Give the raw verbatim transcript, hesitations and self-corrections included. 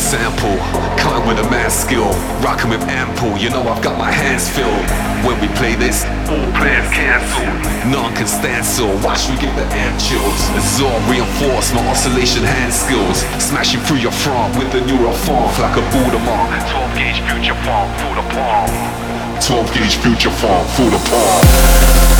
sample, coming with a mad skill, rocking with ample, you know I've got my hands filled. When we play this, all plans cancelled, none can stand still, watch me get the amp chills. Absorb, reinforce my oscillation hand skills, smashing through your front with the neural funk like a Buddha monk. twelve gauge future funk, through the palm. twelve gauge future funk, through the palm.